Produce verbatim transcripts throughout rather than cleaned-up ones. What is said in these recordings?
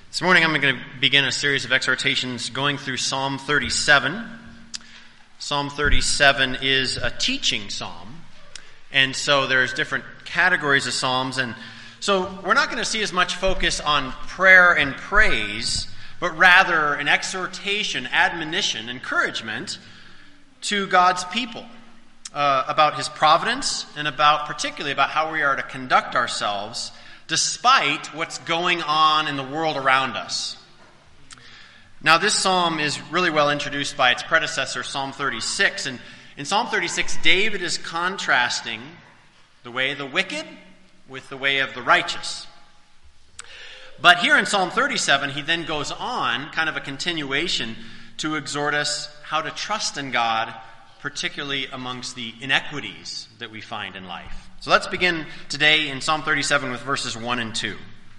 This morning I'm going to begin a series of exhortations going through Psalm thirty-seven. Psalm thirty-seven is a teaching psalm, and so there's different categories of psalms, and so we're not going to see as much focus on prayer and praise, but rather an exhortation, admonition, encouragement to God's people uh, about His providence and about, particularly about how we are to conduct ourselves despite what's going on in the world around us. Now, this psalm is really well introduced by its predecessor, Psalm thirty-six. And in Psalm thirty-six, David is contrasting the way of the wicked with the way of the righteous. But here in Psalm thirty-seven, he then goes on, kind of a continuation, to exhort us how to trust in God, particularly amongst the inequities that we find in life. So let's begin today in Psalm thirty-seven with verses one and two.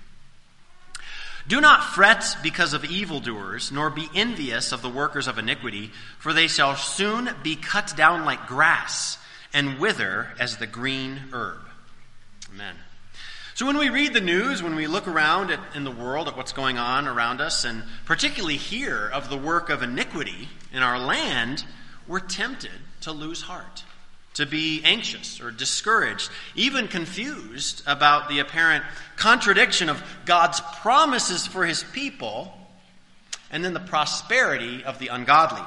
Do not fret because of evildoers, nor be envious of the workers of iniquity, for they shall soon be cut down like grass and wither as the green herb. Amen. So when we read the news, when we look around at, in the world at what's going on around us, and particularly hear of the work of iniquity in our land, we're tempted to lose heart, to be anxious or discouraged, even confused about the apparent contradiction of God's promises for His people and then the prosperity of the ungodly.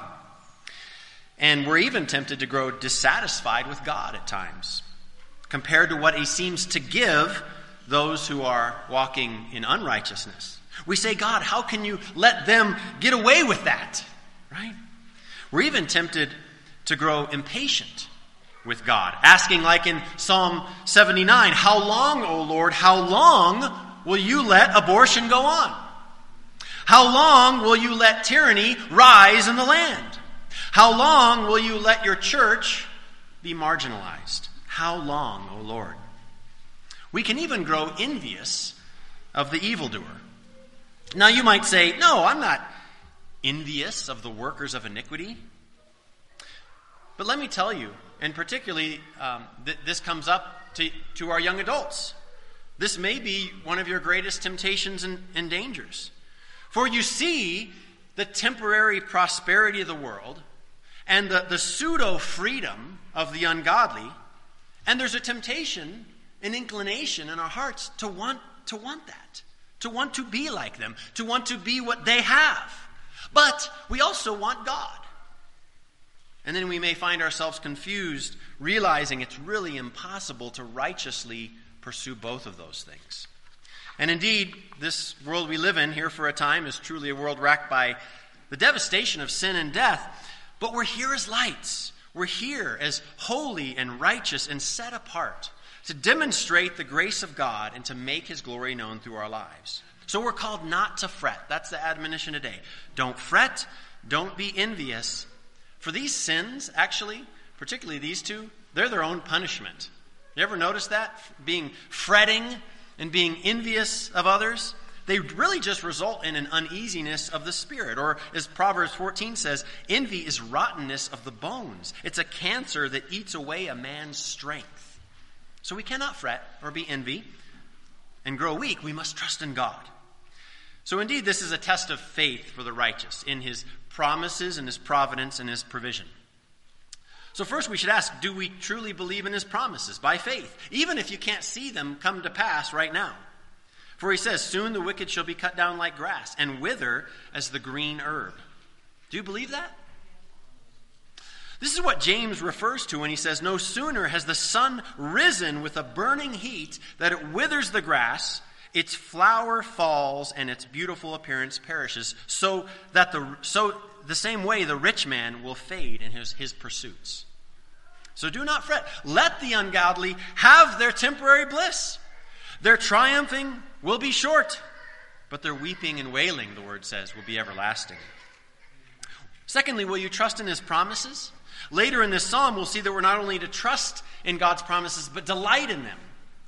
And we're even tempted to grow dissatisfied with God at times, compared to what He seems to give those who are walking in unrighteousness. We say, God, how can you let them get away with that? Right? We're even tempted to grow impatient with God, asking like in Psalm seventy-nine, how long, O Lord, how long will you let abortion go on? How long will you let tyranny rise in the land? How long will you let your church be marginalized? How long, O Lord? We can even grow envious of the evildoer. Now you might say, no, I'm not envious of the workers of iniquity. But let me tell you, and particularly um, th- this comes up to, to our young adults. This may be one of your greatest temptations and, and dangers. For you see the temporary prosperity of the world and the, the pseudo-freedom of the ungodly, and there's a temptation, an inclination in our hearts to want to want that, to want to be like them, to want to be what they have. But we also want God. And then we may find ourselves confused, realizing it's really impossible to righteously pursue both of those things. And indeed, this world we live in here for a time is truly a world racked by the devastation of sin and death. But we're here as lights. We're here as holy and righteous and set apart to demonstrate the grace of God and to make His glory known through our lives. So we're called not to fret. That's the admonition today. Don't fret. Don't be envious. For these sins, actually, particularly these two, they're their own punishment. You ever notice that? Being fretting and being envious of others, they really just result in an uneasiness of the spirit. Or as Proverbs fourteen says, envy is rottenness of the bones. It's a cancer that eats away a man's strength. So we cannot fret or be envy and grow weak. We must trust in God. So indeed, this is a test of faith for the righteous in His promises and His providence and His provision. So first we should ask, do we truly believe in His promises by faith, even if you can't see them come to pass right now? For He says, soon the wicked shall be cut down like grass and wither as the green herb. Do you believe that? This is what James refers to when he says, no sooner has the sun risen with a burning heat that it withers the grass, its flower falls and its beautiful appearance perishes, so that the so the same way the rich man will fade in his, his pursuits. So do not fret. Let the ungodly have their temporary bliss. Their triumphing will be short, but their weeping and wailing, the word says, will be everlasting. Secondly, will you trust in His promises? Later in this psalm, we'll see that we're not only to trust in God's promises, but delight in them.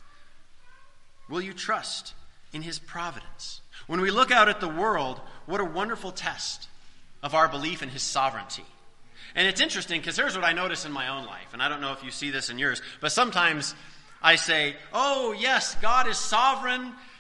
Will you trust in His providence? When we look out at the world, what a wonderful test of our belief in His sovereignty. And it's interesting because here's what I notice in my own life, and I don't know if you see this in yours, but sometimes I say, oh yes, God is sovereign.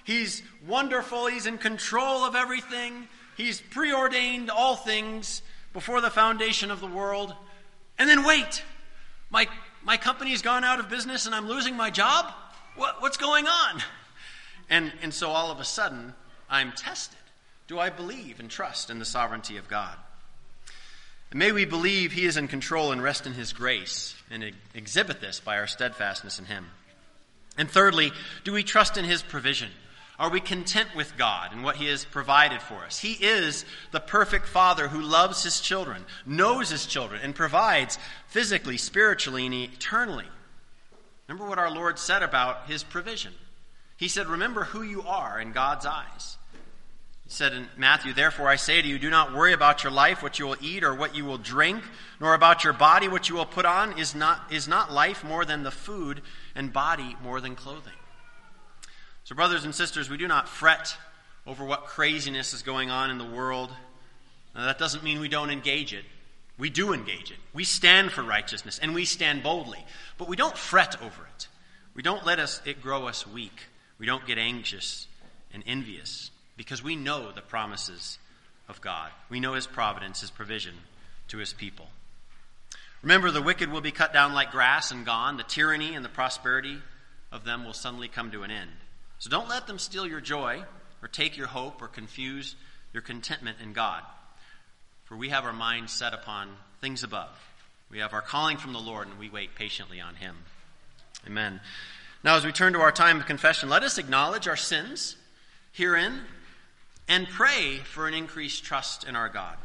He's wonderful. He's in control of everything. He's preordained all things before the foundation of the world. And then wait, my my company's gone out of business and I'm losing my job? What, what's going on? And, and so all of a sudden, I'm tested. Do I believe and trust in the sovereignty of God? And may we believe he is in control and rest in his grace and exhibit this by our steadfastness in him. And thirdly, do we trust in his provision? Are we content with God and what he has provided for us? He is the perfect Father who loves his children, knows his children, and provides physically, spiritually, and eternally. Remember what our Lord said about his provision. He said, remember who you are in God's eyes. He said in Matthew, therefore I say to you, do not worry about your life, what you will eat or what you will drink, nor about your body, what you will put on. Is not, is not life more than the food, and body more than clothing? So brothers and sisters, we do not fret over what craziness is going on in the world. Now, that doesn't mean we don't engage it. We do engage it. We stand for righteousness, and we stand boldly. But we don't fret over it. We don't let us it grow us weak. We don't get anxious and envious, because we know the promises of God. We know his providence, his provision to his people. Remember, the wicked will be cut down like grass and gone. The tyranny and the prosperity of them will suddenly come to an end. So don't let them steal your joy or take your hope or confuse your contentment in God. For we have our minds set upon things above. We have our calling from the Lord, and we wait patiently on him. Amen. Now, as we turn to our time of confession, let us acknowledge our sins herein and pray for an increased trust in our God.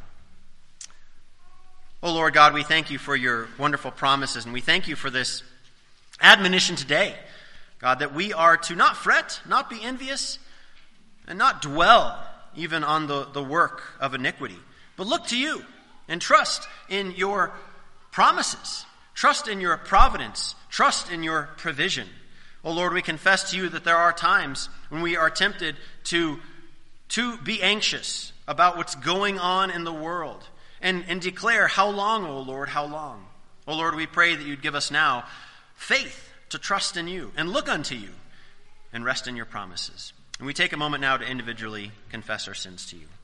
Oh, Lord God, we thank you for your wonderful promises, and we thank you for this admonition today, God, that we are to not fret, not be envious, and not dwell even on the, the work of iniquity, but look to you and trust in your promises, trust in your providence, trust in your provision. Oh Lord, we confess to you that there are times when we are tempted to, to be anxious about what's going on in the world and, and declare, how long, O Lord, how long? Oh Lord, we pray that you'd give us now faith to trust in you and look unto you and rest in your promises. And we take a moment now to individually confess our sins to you.